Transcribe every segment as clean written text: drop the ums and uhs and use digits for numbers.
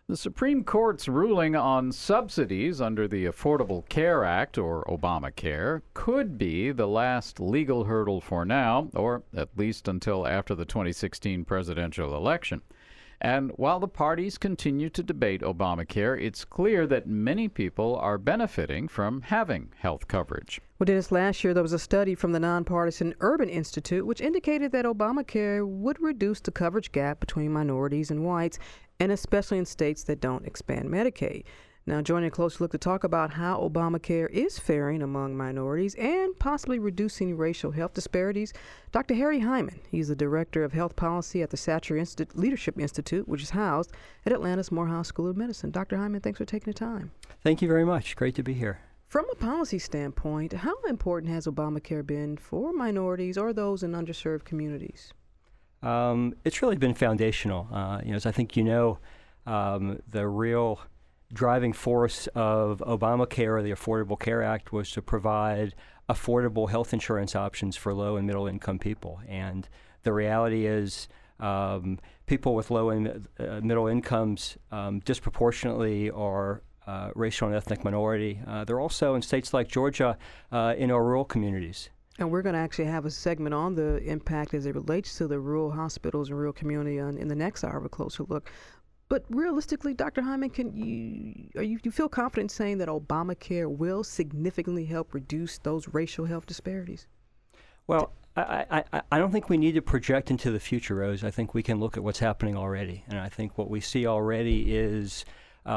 The Supreme Court's ruling on subsidies under the Affordable Care Act, or Obamacare, could be the last legal hurdle for now, or at least until after the 2016 presidential election. And while the parties continue to debate Obamacare, it's clear that many people are benefiting from having health coverage. Well, Dennis, last year there was a study from the nonpartisan Urban Institute which indicated that Obamacare would reduce the coverage gap between minorities and whites, and especially in states that don't expand Medicaid. Now, joining a close look to talk about how Obamacare is faring among minorities and possibly reducing racial health disparities, Dr. Harry Hyman. He's the Director of Health Policy at the Satcher Leadership Institute, which is housed at Atlanta's Morehouse School of Medicine. Dr. Hyman, thanks for taking the time. Thank you very much. Great to be here. From a policy standpoint, how important has Obamacare been for minorities or those in underserved communities? It's really been foundational. As I think you know, the real driving force of Obamacare, or the Affordable Care Act, was to provide affordable health insurance options for low and middle income people. And the reality is people with low and middle incomes disproportionately are racial and ethnic minority. They're also in states like Georgia in our rural communities. And we're going to actually have a segment on the impact as it relates to the rural hospitals and rural community in the next hour of a closer look. But realistically, Dr. Hyman, you feel confident saying that Obamacare will significantly help reduce those racial health disparities? Well, I don't think we need to project into the future, Rose. I think we can look at what's happening already. And I think what we see already is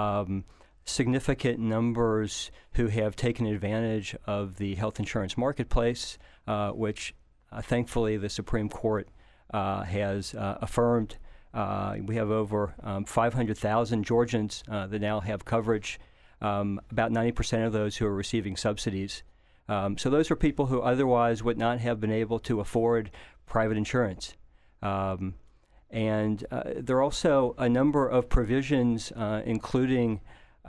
significant numbers who have taken advantage of the health insurance marketplace, which thankfully the Supreme Court has affirmed. We have over 500,000 Georgians that now have coverage, about 90% of those who are receiving subsidies. So those are people who otherwise would not have been able to afford private insurance. And there are also a number of provisions, including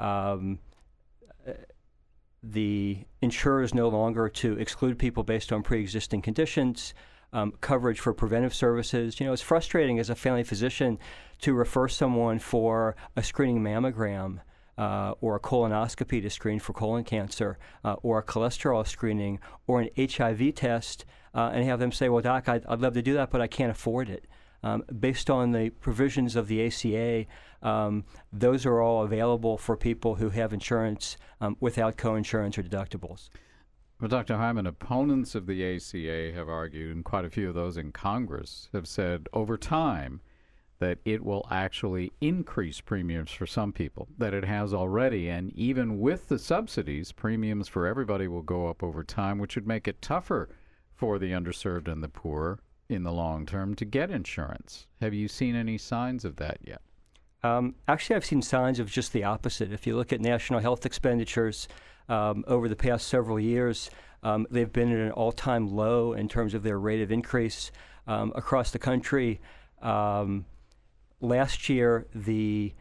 the insurers no longer to exclude people based on pre-existing conditions, coverage for preventive services. It's frustrating as a family physician to refer someone for a screening mammogram or a colonoscopy to screen for colon cancer or a cholesterol screening or an HIV test and have them say, well, doc, I'd love to do that, but I can't afford it. Based on the provisions of the ACA, those are all available for people who have insurance without coinsurance or deductibles. Well, Dr. Hyman, opponents of the ACA have argued, and quite a few of those in Congress have said over time that it will actually increase premiums for some people, that it has already, and even with the subsidies, premiums for everybody will go up over time, which would make it tougher for the underserved and the poor in the long term to get insurance. Have you seen any signs of that yet? Actually, I've seen signs of just the opposite. If you look at national health expenditures over the past several years, they've been at an all-time low in terms of their rate of increase across the country. Last year, the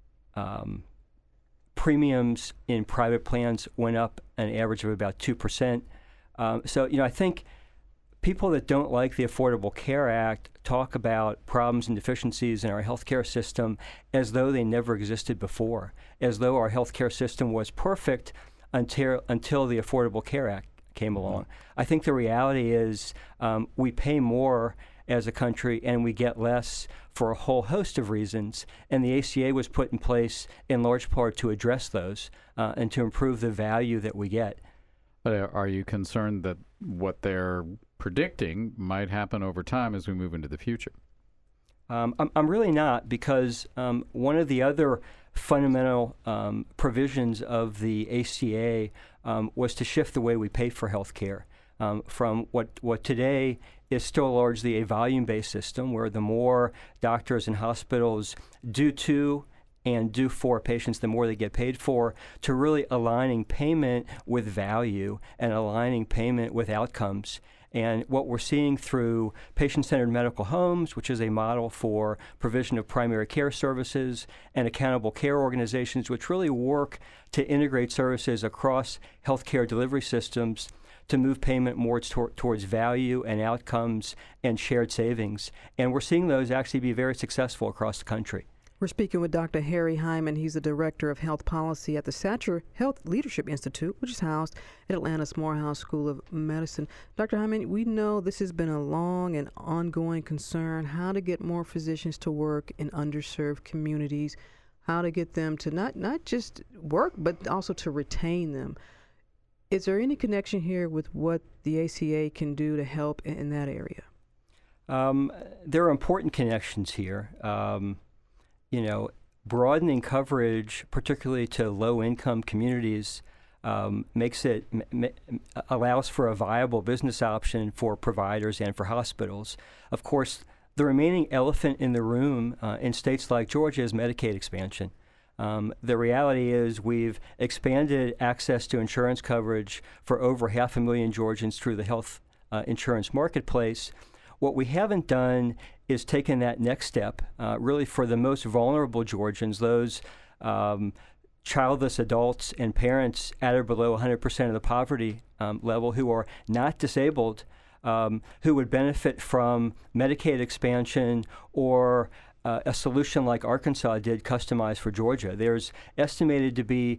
premiums in private plans went up an average of about 2%. So, I think people that don't like the Affordable Care Act talk about problems and deficiencies in our healthcare system as though they never existed before, as though our healthcare system was perfect until the Affordable Care Act came along. I think the reality is we pay more as a country and we get less for a whole host of reasons, and the ACA was put in place in large part to address those and to improve the value that we get. But are you concerned that what they're predicting might happen over time as we move into the future? I'm really not, because one of the other fundamental provisions of the ACA was to shift the way we pay for health care from what today is still largely a volume-based system, where the more doctors and hospitals do to and do for patients, the more they get paid for, to really aligning payment with value and aligning payment with outcomes. And what we're seeing through patient-centered medical homes, which is a model for provision of primary care services, and accountable care organizations, which really work to integrate services across healthcare delivery systems to move payment more towards value and outcomes and shared savings. And we're seeing those actually be very successful across the country. We're speaking with Dr. Harry Hyman. He's the Director of Health Policy at the Satcher Health Leadership Institute, which is housed at Atlanta's Morehouse School of Medicine. Dr. Hyman, we know this has been a long and ongoing concern, how to get more physicians to work in underserved communities, how to get them to not just work, but also to retain them. Is there any connection here with what the ACA can do to help in that area? There are important connections here. Broadening coverage, particularly to low-income communities, allows for a viable business option for providers and for hospitals. Of course, the remaining elephant in the room in states like Georgia is Medicaid expansion. The reality is we've expanded access to insurance coverage for over 500,000 Georgians through the health insurance marketplace. What we haven't done is taken that next step, really for the most vulnerable Georgians, those childless adults and parents at or below 100% of the poverty level who are not disabled, who would benefit from Medicaid expansion or a solution like Arkansas did, customized for Georgia. There's estimated to be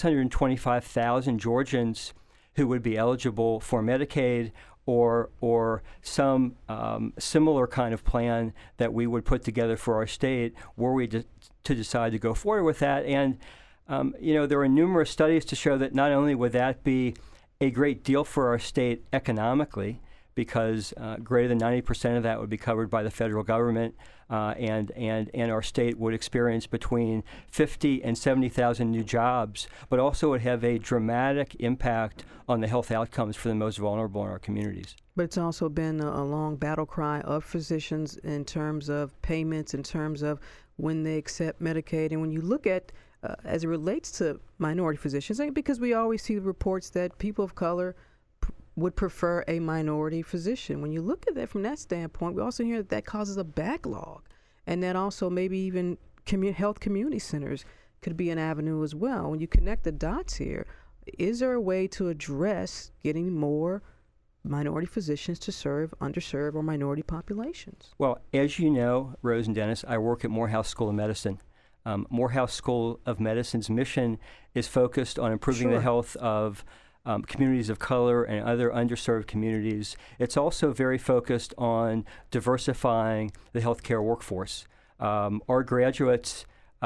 625,000 Georgians who would be eligible for Medicaid or some similar kind of plan that we would put together for our state were we to decide to go forward with that. And, there are numerous studies to show that not only would that be a great deal for our state economically, because greater than 90% of that would be covered by the federal government, and our state would experience between 50 and 70,000 new jobs, but also would have a dramatic impact on the health outcomes for the most vulnerable in our communities. But it's also been a long battle cry of physicians in terms of payments, in terms of when they accept Medicaid. And when you look at, as it relates to minority physicians, because we always see the reports that people of color would prefer a minority physician. When you look at that from that standpoint, we also hear that causes a backlog, and that also maybe even health community centers could be an avenue as well. When you connect the dots here, is there a way to address getting more minority physicians to serve underserved or minority populations? Well, as you know, Rose and Dennis, I work at Morehouse School of Medicine. Morehouse School of Medicine's mission is focused on improving the health of communities of color and other underserved communities. It's also very focused on diversifying the healthcare workforce. Our graduates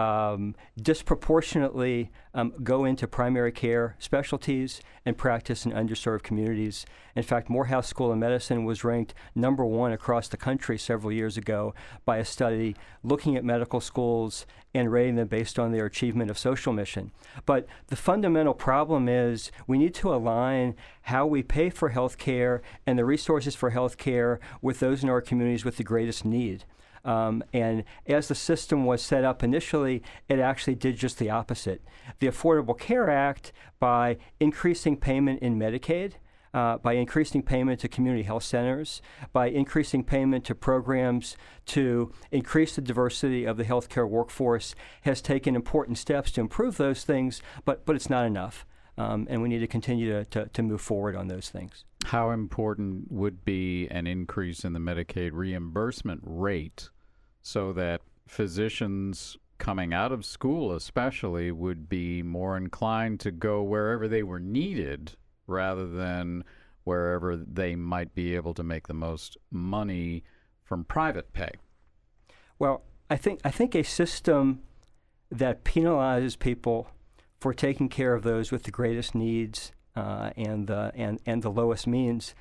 disproportionately go into primary care specialties and practice in underserved communities. In fact, Morehouse School of Medicine was ranked #1 across the country several years ago by a study looking at medical schools and rating them based on their achievement of social mission. But the fundamental problem is we need to align how we pay for health care and the resources for health care with those in our communities with the greatest need. And as the system was set up initially, it actually did just the opposite. The Affordable Care Act, by increasing payment in Medicaid, by increasing payment to community health centers, by increasing payment to programs to increase the diversity of the healthcare workforce, has taken important steps to improve those things, but it's not enough. And we need to continue to move forward on those things. How important would be an increase in the Medicaid reimbursement rate so that physicians coming out of school especially would be more inclined to go wherever they were needed rather than wherever they might be able to make the most money from private pay? Well, I think a system that penalizes people for taking care of those with the greatest needs and the lowest means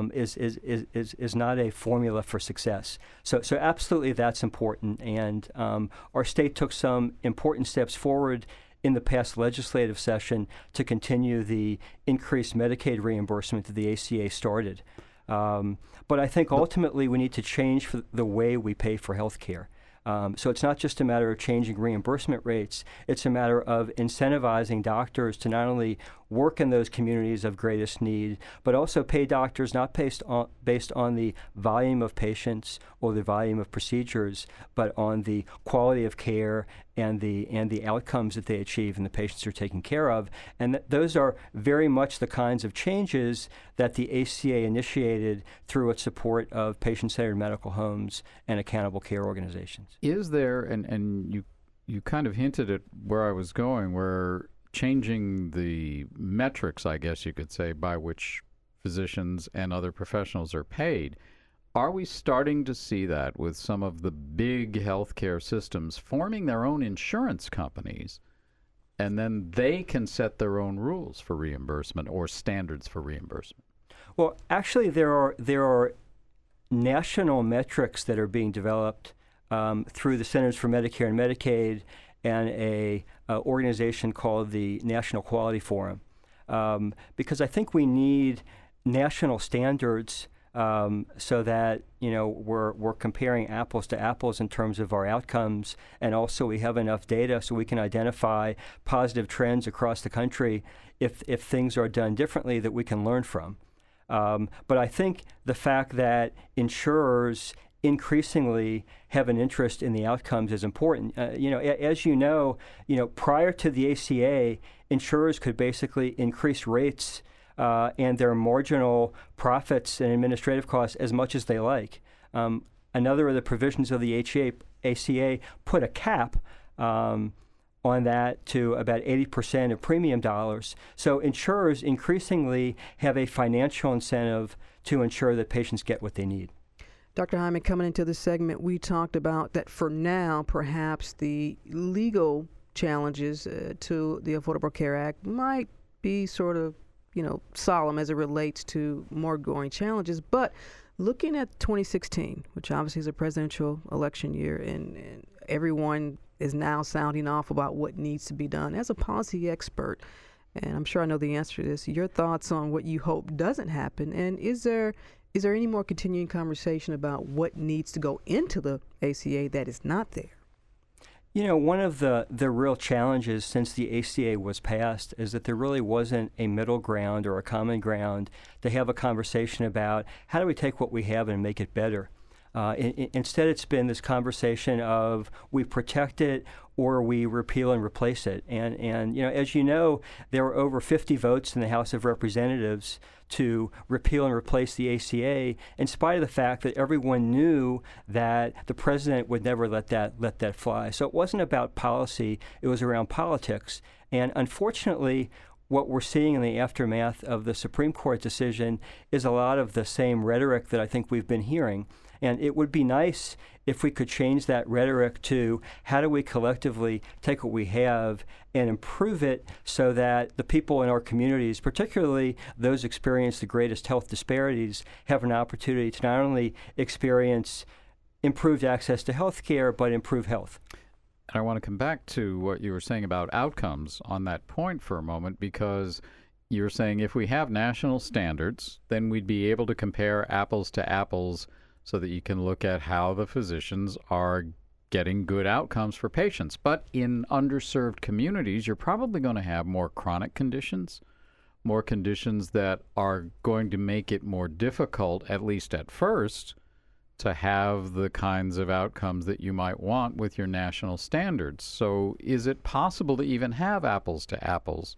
is not a formula for success. So absolutely that's important. And our state took some important steps forward in the past legislative session to continue the increased Medicaid reimbursement that the ACA started. But I think ultimately we need to change the way we pay for health care. So it's not just a matter of changing reimbursement rates. It's a matter of incentivizing doctors to not only work in those communities of greatest need, but also pay doctors not based on the volume of patients or the volume of procedures, but on the quality of care and the outcomes that they achieve and the patients they're taking care of. And those are very much the kinds of changes that the ACA initiated through its support of patient-centered medical homes and accountable care organizations. Is there, and you you kind of hinted at where I was going, where changing the metrics, I guess you could say, by which physicians and other professionals are paid. Are we starting to see that with some of the big healthcare systems forming their own insurance companies, and then they can set their own rules for reimbursement or standards for reimbursement? Well, actually, there are national metrics that are being developed through the Centers for Medicare and Medicaid and a organization called the National Quality Forum, because I think we need national standards so that we're comparing apples to apples in terms of our outcomes, and also we have enough data so we can identify positive trends across the country if things are done differently that we can learn from. But I think the fact that insurers increasingly have an interest in the outcomes is important. As you know, prior to the ACA, insurers could basically increase rates and their marginal profits and administrative costs as much as they like. Another of the provisions of the ACA put a cap on that to about 80% of premium dollars. So insurers increasingly have a financial incentive to ensure that patients get what they need. Dr. Hyman, coming into this segment, we talked about that for now, perhaps the legal challenges to the Affordable Care Act might be sort of, solemn as it relates to more growing challenges. But looking at 2016, which obviously is a presidential election year, and everyone is now sounding off about what needs to be done. As a policy expert, and I'm sure I know the answer to this, your thoughts on what you hope doesn't happen, and is there any more continuing conversation about what needs to go into the ACA that is not there? One of the real challenges since the ACA was passed is that there really wasn't a middle ground or a common ground to have a conversation about how do we take what we have and make it better. Instead, it's been this conversation of we protect it or we repeal and replace it. And as you know, there were over 50 votes in the House of Representatives to repeal and replace the ACA, in spite of the fact that everyone knew that the president would never let that fly. So it wasn't about policy; it was around politics. And unfortunately, what we're seeing in the aftermath of the Supreme Court decision is a lot of the same rhetoric that I think we've been hearing. And it would be nice if we could change that rhetoric to how do we collectively take what we have and improve it so that the people in our communities, particularly those experience the greatest health disparities, have an opportunity to not only experience improved access to health care, but improve health. I want to come back to what you were saying about outcomes on that point for a moment, because you're saying if we have national standards, then we'd be able to compare apples to apples so that you can look at how the physicians are getting good outcomes for patients. But in underserved communities, you're probably going to have more chronic conditions, more conditions that are going to make it more difficult, at least at first, to have the kinds of outcomes that you might want with your national standards. So is it possible to even have apples to apples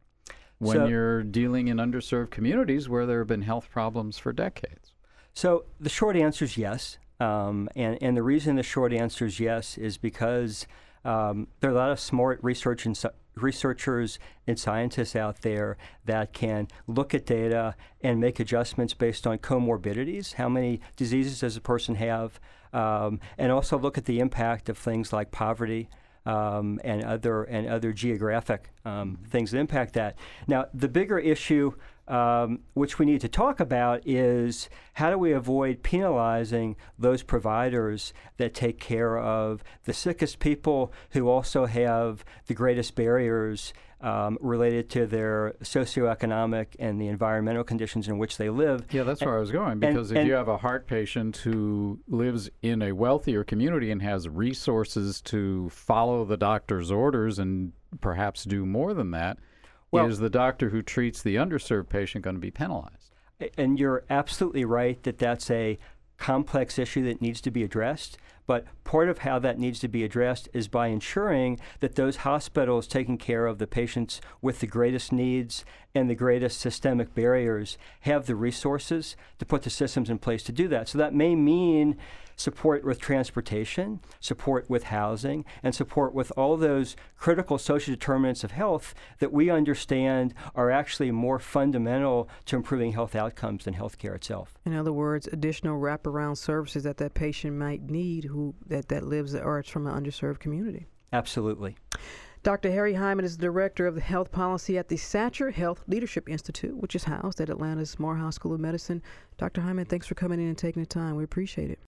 when you're dealing in underserved communities where there have been health problems for decades? So the short answer is yes. And the reason the short answer is yes is because there are a lot of smart researchers and scientists out there that can look at data and make adjustments based on comorbidities, how many diseases does a person have, and also look at the impact of things like poverty and other geographic things that impact that. Now, the bigger issue which we need to talk about is how do we avoid penalizing those providers that take care of the sickest people who also have the greatest barriers related to their socioeconomic and the environmental conditions in which they live. Yeah, that's where I was going, because if you have a heart patient who lives in a wealthier community and has resources to follow the doctor's orders and perhaps do more than that, is the doctor who treats the underserved patient going to be penalized? And you're absolutely right that that's a complex issue that needs to be addressed. But part of how that needs to be addressed is by ensuring that those hospitals taking care of the patients with the greatest needs and the greatest systemic barriers have the resources to put the systems in place to do that. So that may mean support with transportation, support with housing, and support with all those critical social determinants of health that we understand are actually more fundamental to improving health outcomes than healthcare itself. In other words, additional wraparound services that patient might need that lives or is from an underserved community. Absolutely. Dr. Harry Hyman is the Director of the Health Policy at the Satcher Health Leadership Institute, which is housed at Atlanta's Morehouse School of Medicine. Dr. Hyman, thanks for coming in and taking the time. We appreciate it.